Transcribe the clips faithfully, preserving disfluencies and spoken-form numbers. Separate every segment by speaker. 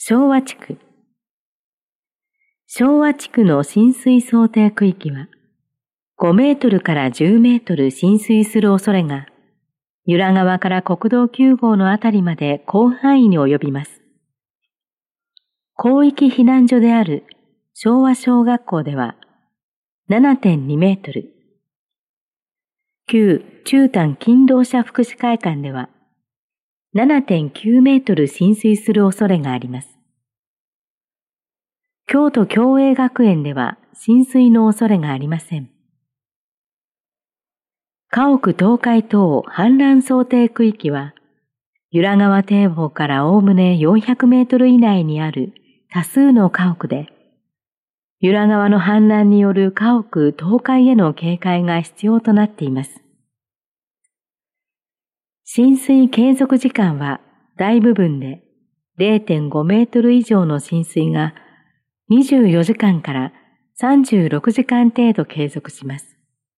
Speaker 1: 昭和地区。昭和地区の浸水想定区域は、ごメートルからじゅうメートル浸水する恐れが、由良川から国道きゅう号のあたりまで広範囲に及びます。広域避難所である昭和小学校では ななてんにメートル、旧中丹勤労者福祉会館では ななてんきゅうメートル浸水する恐れがあります。京都共栄学園では浸水の恐れがありません。家屋倒壊等氾濫想定区域は、由良川堤防からおおむねよんひゃくメートル以内にある多数の家屋で、由良川の氾濫による家屋倒壊への警戒が必要となっています。浸水継続時間は大部分で れいてんごメートル以上の浸水がにじゅうよじかんからさんじゅうろくじかん程度継続します。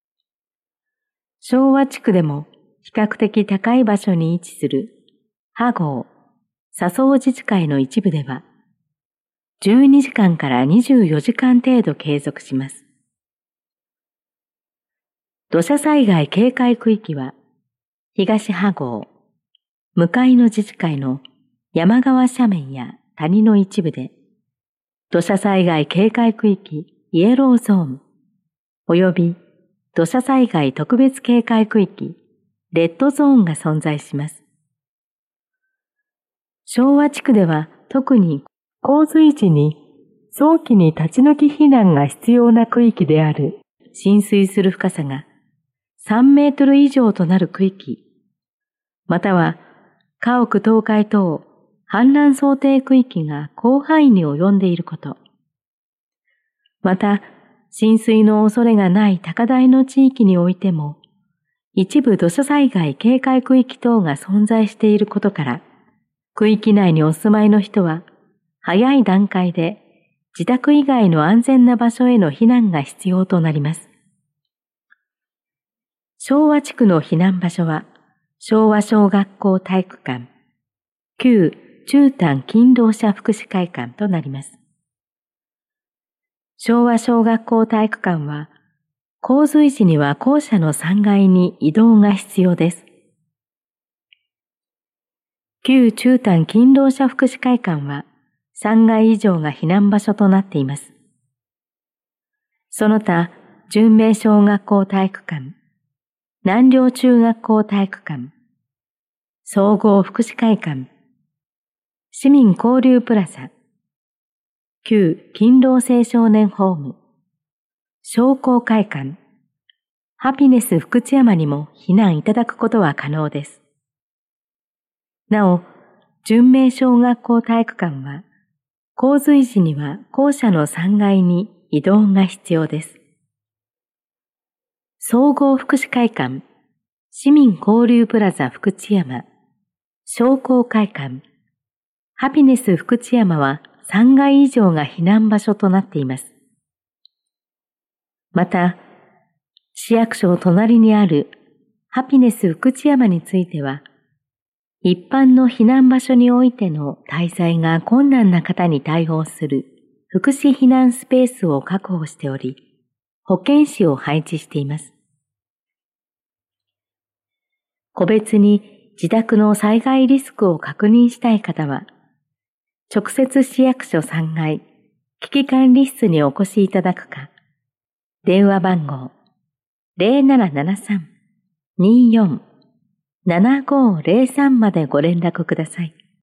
Speaker 1: 昭和地区でも比較的高い場所に位置する羽郷、笹生自治会の一部ではじゅうにじかんからにじゅうよじかん程度継続します。土砂災害警戒区域は東羽郷、向かいの自治会の山側斜面や谷の一部で土砂災害警戒区域イエローゾーン及び土砂災害特別警戒区域レッドゾーンが存在します。昭和地区では特に洪水時に早期に立ち退き避難が必要な区域である浸水する深さがさんメートル以上となる区域、または家屋倒壊等氾濫想定区域が広範囲に及んでいること、また浸水の恐れがない高台の地域においても一部土砂災害警戒区域等が存在していることから、区域内にお住まいの人は早い段階で自宅以外の安全な場所への避難が必要となります。昭和地区の避難場所は昭和小学校体育館、旧中丹勤労者福祉会館となります。昭和小学校体育館は洪水時には校舎のさんがいに移動が必要です。旧中丹勤労者福祉会館はさんがい以上が避難場所となっています。その他、純明小学校体育館、南陵中学校体育館、総合福祉会館、市民交流プラザ、旧勤労青少年ホーム、商工会館、ハピネス福知山にも避難いただくことは可能です。なお、純明小学校体育館は、洪水時には校舎のさんがいに移動が必要です。総合福祉会館、市民交流プラザ福知山、商工会館、ハピネス福知山はさんがい以上が避難場所となっています。また、市役所隣にあるハピネス福知山については、一般の避難場所においての滞在が困難な方に対応する福祉避難スペースを確保しており、保健師を配置しています。個別に自宅の災害リスクを確認したい方は、直接市役所さんがい危機管理室にお越しいただくか、電話番号 ゼロななななさん にーよん ななごーゼロさん までご連絡ください。